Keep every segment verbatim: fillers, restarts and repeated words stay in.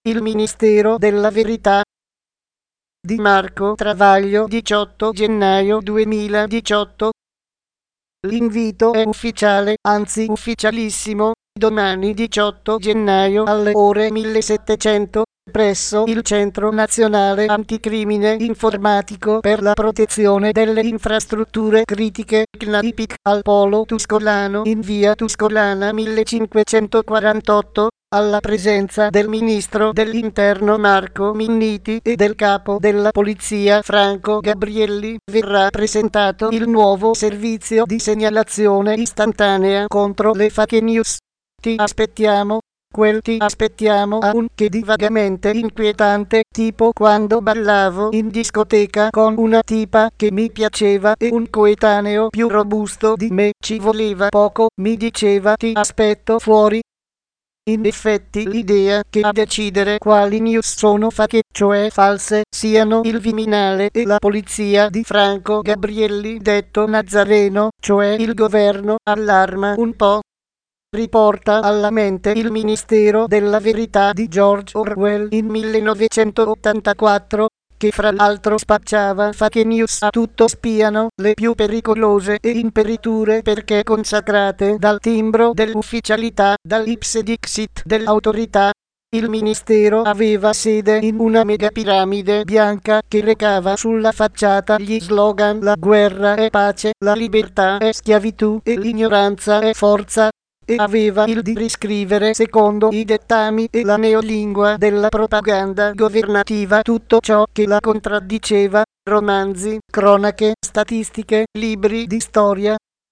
Il Ministero della Verità di Marco Travaglio, diciotto gennaio duemiladiciotto. L'invito è ufficiale, anzi ufficialissimo, domani diciotto gennaio alle ore millesettecento, presso il Centro Nazionale Anticrimine Informatico per la Protezione delle Infrastrutture Critiche C N A I P I C al Polo Tuscolano in via Tuscolana millecinquecentoquarantotto, alla presenza del Ministro dell'Interno Marco Minniti e del Capo della Polizia Franco Gabrielli. Verrà presentato il nuovo servizio di segnalazione istantanea contro le fake news. Ti aspettiamo. Quel ti aspettiamo ha un che di vagamente inquietante, tipo quando ballavo in discoteca con una tipa che mi piaceva e un coetaneo più robusto di me ci voleva poco mi diceva ti aspetto fuori. In effetti l'idea che a decidere quali news sono fake, cioè false, siano il Viminale e la polizia di Franco Gabrielli detto Nazareno, cioè il governo, allarma un po'. Riporta alla mente il Ministero della Verità di George Orwell in millenovecentottantaquattro, che fra l'altro spacciava fake news a tutto spiano, le più pericolose e imperiture perché consacrate dal timbro dell'ufficialità, dall'ipse dixit dell'autorità. Il ministero aveva sede in una megapiramide bianca che recava sulla facciata gli slogan la guerra è pace, la libertà è schiavitù e l'ignoranza è forza, e aveva il di riscrivere secondo i dettami e la neolingua della propaganda governativa tutto ciò che la contraddiceva, romanzi, cronache, statistiche, libri di storia.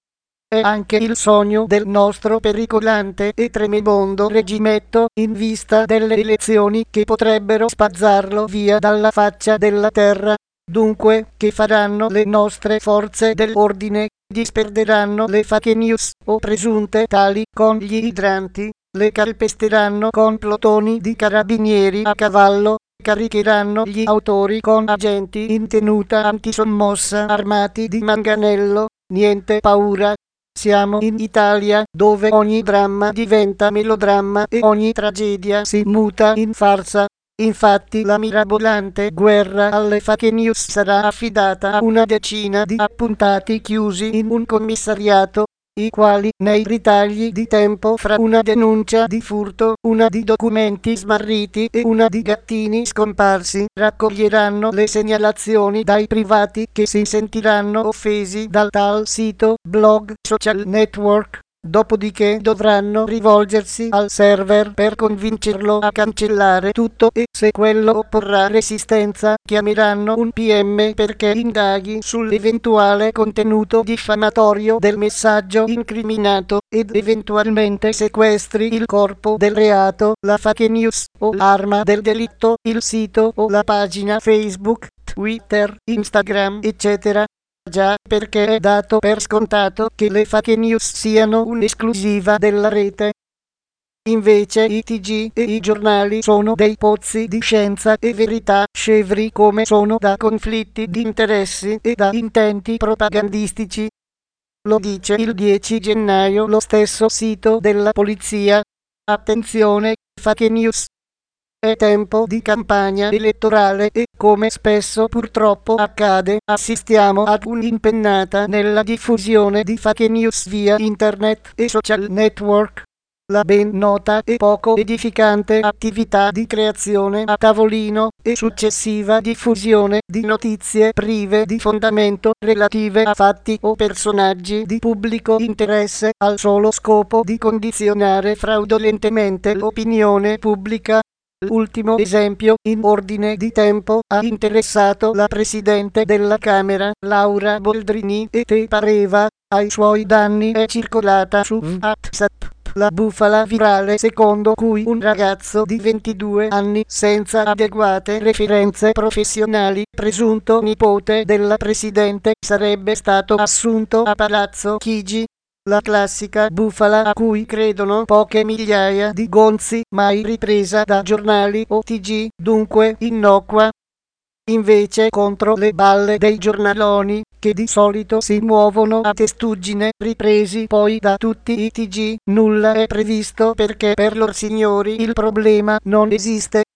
È anche il sogno del nostro pericolante e tremebondo regimetto in vista delle elezioni che potrebbero spazzarlo via dalla faccia della terra. Dunque, che faranno le nostre forze dell'ordine? Disperderanno le fake news, o presunte tali, con gli idranti, le calpesteranno con plotoni di carabinieri a cavallo, caricheranno gli autori con agenti in tenuta antisommossa armati di manganello, niente paura. Siamo in Italia, dove ogni dramma diventa melodramma e ogni tragedia si muta in farsa. Infatti la mirabolante guerra alle fake news sarà affidata a una decina di appuntati chiusi in un commissariato, i quali, nei ritagli di tempo fra una denuncia di furto, una di documenti smarriti e una di gattini scomparsi, raccoglieranno le segnalazioni dai privati che si sentiranno offesi dal tal sito, blog, social network. Dopodiché dovranno rivolgersi al server per convincerlo a cancellare tutto e se quello opporrà resistenza chiameranno un P M perché indaghi sull'eventuale contenuto diffamatorio del messaggio incriminato ed eventualmente sequestri il corpo del reato, la fake news o l'arma del delitto, il sito o la pagina Facebook, Twitter, Instagram, eccetera. Già, perché è dato per scontato che le fake news siano un'esclusiva della rete. Invece i T G e i giornali sono dei pozzi di scienza e verità, scevri come sono da conflitti di interessi e da intenti propagandistici. Lo dice il dieci gennaio lo stesso sito della polizia. Attenzione, fake news. È tempo di campagna elettorale e, come spesso purtroppo accade, assistiamo ad un'impennata nella diffusione di fake news via internet e social network. La ben nota e poco edificante attività di creazione a tavolino e successiva diffusione di notizie prive di fondamento relative a fatti o personaggi di pubblico interesse al solo scopo di condizionare fraudolentemente l'opinione pubblica. L'ultimo esempio, in ordine di tempo, ha interessato la Presidente della Camera, Laura Boldrini, e te pareva, ai suoi danni è circolata su WhatsApp la bufala virale secondo cui un ragazzo di ventidue anni, senza adeguate referenze professionali, presunto nipote della Presidente, sarebbe stato assunto a Palazzo Chigi. La classica bufala a cui credono poche migliaia di gonzi, mai ripresa da giornali o T G, dunque innocua. Invece contro le balle dei giornaloni, che di solito si muovono a testuggine, ripresi poi da tutti i T G, nulla è previsto perché per lor signori il problema non esiste.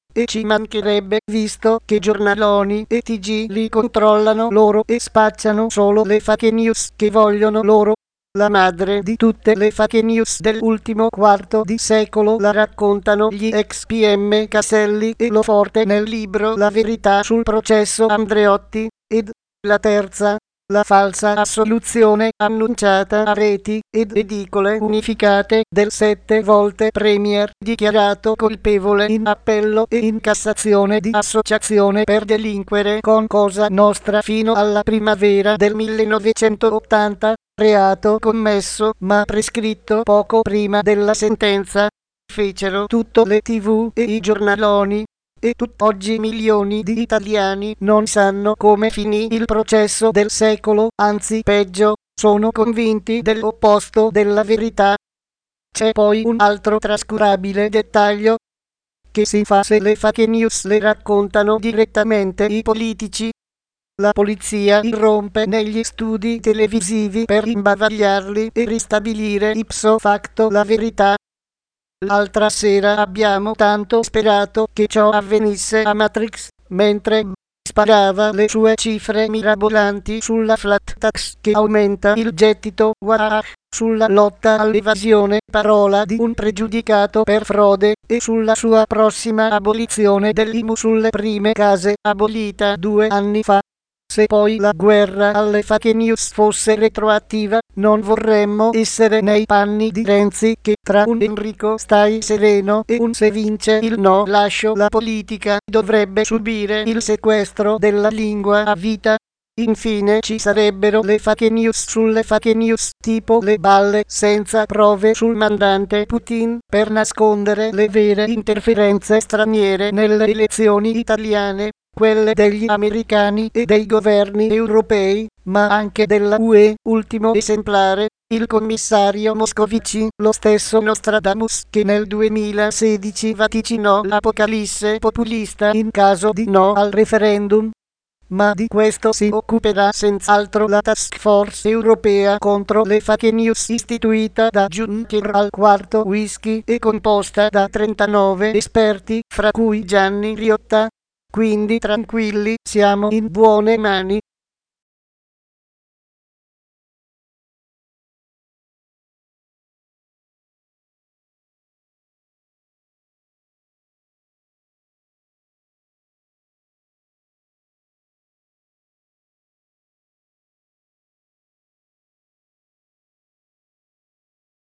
E ci mancherebbe, visto che giornaloni e T G li controllano loro e spacciano solo le fake news che vogliono loro. La madre di tutte le fake news dell'ultimo quarto di secolo la raccontano gli ex P M Caselli e Lo Forte nel libro La verità sul processo Andreotti, ed la terza, la falsa assoluzione annunciata a reti ed edicole unificate del sette volte premier dichiarato colpevole in appello e in Cassazione di associazione per delinquere con Cosa Nostra fino alla primavera del millenovecentottanta, reato commesso ma prescritto poco prima della sentenza. Fecero tutto le tivù e i giornaloni. E tutt'oggi milioni di italiani non sanno come finì il processo del secolo, anzi peggio, sono convinti dell'opposto della verità. C'è poi un altro trascurabile dettaglio. Che si fa se le fake news le raccontano direttamente i politici? La polizia irrompe negli studi televisivi per imbavagliarli e ristabilire ipso facto la verità. L'altra sera abbiamo tanto sperato che ciò avvenisse a Matrix, mentre sparava le sue cifre mirabolanti sulla flat tax che aumenta il gettito W A H, sulla lotta all'evasione, parola di un pregiudicato per frode, e sulla sua prossima abolizione dell'I M U sulle prime case, abolita due anni fa. Se poi la guerra alle fake news fosse retroattiva, non vorremmo essere nei panni di Renzi che tra un Enrico stai sereno e un se vince il no lascio la politica dovrebbe subire il sequestro della lingua a vita. Infine ci sarebbero le fake news sulle fake news, tipo le balle senza prove sul mandante Putin per nascondere le vere interferenze straniere nelle elezioni italiane, quelle degli americani e dei governi europei, ma anche della U E, ultimo esemplare, il commissario Moscovici, lo stesso Nostradamus che nel duemilasedici vaticinò l'apocalisse populista in caso di no al referendum. Ma di questo si occuperà senz'altro la task force europea contro le fake news istituita da Juncker al quarto whisky e composta da trentanove esperti, fra cui Gianni Riotta. Quindi tranquilli, siamo in buone mani.